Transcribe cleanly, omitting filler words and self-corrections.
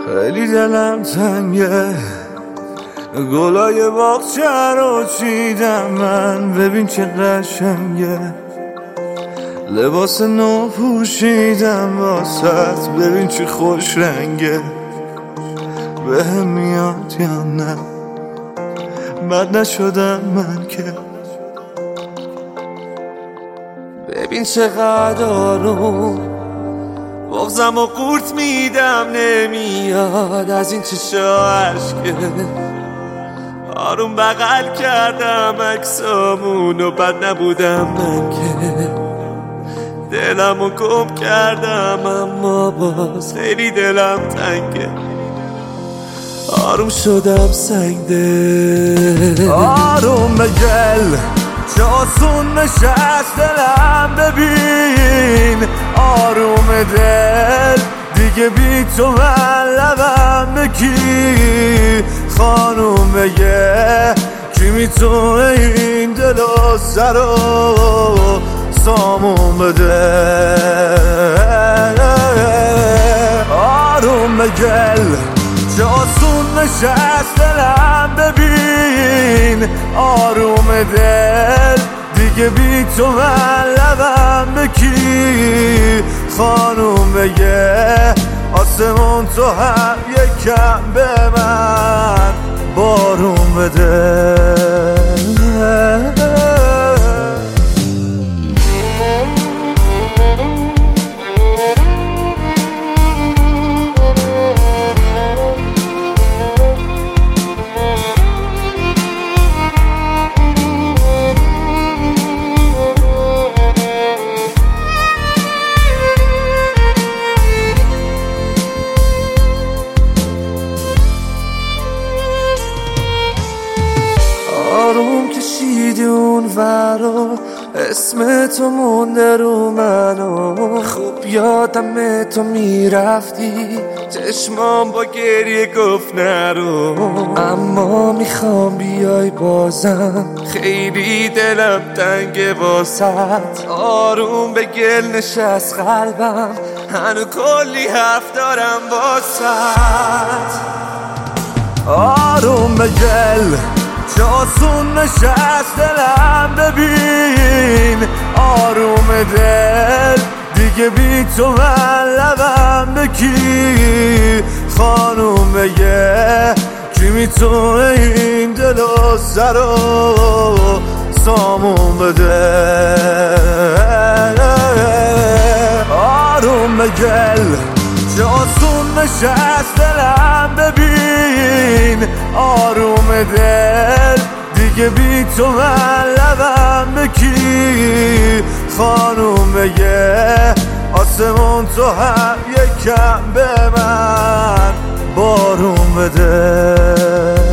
خیلی دلم تنگه، گلای باغچه رو چیدم من، ببین چه قشنگه. لباس نو پوشیدم واسط، ببین چه خوش رنگه. بهم میاد یا نه، بد نشدم من که. ببین چقدر آروم بغزم و قورت میدم، نمیاد از این چشا عشقه. آروم بغل کردم عکسامون و بد نبودم من که. دلمو گم کردم اما باز خیلی دلم تنگه. آروم شدم سنگده، آروم بگل چه آسون نشست دلم. ببین آروم دل دیگه بی تو من لبم بکی. خانوم بگه کی میتونه این دل و سر و سامون بده. آروم بگل چه آسون نشست دلم. ببین آروم دل دیگه بی تو من لبم بکی. خانوم بگه آسمون تو هم یکم به من بارون بده. آروم کشیدی اون ورا، اسم تو مونده رو منو. خوب یادم تو میرفتی، چشمام با گریه گفت نرو. اما میخوام بیای بازم، خیلی دلم تنگه واسط. آروم به گل نشست قلبم، هنو کلی حرف دارم واسط. آروم به گل چه آسون نشست دلم. ببین آروم دل دیگه بی تو من لبم بکی. خانوم بگه کی میتونه این دل و سر و سامون بده. آروم بگل چه آسون نشست دلم. ببین آروم دل دیگه بی تو من لبم بکی. خانوم بگه آسمون تو هم یکم به من بارون بده.